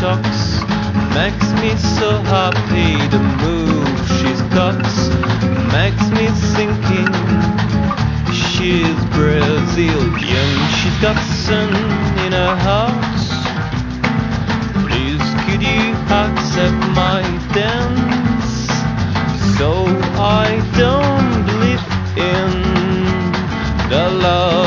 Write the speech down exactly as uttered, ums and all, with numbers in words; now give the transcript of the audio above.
socks makes me so happy. The move she's got makes me thinking she's Brazilian. She's got sun in her heart. Please could you accept my dance? So I don't believe in the love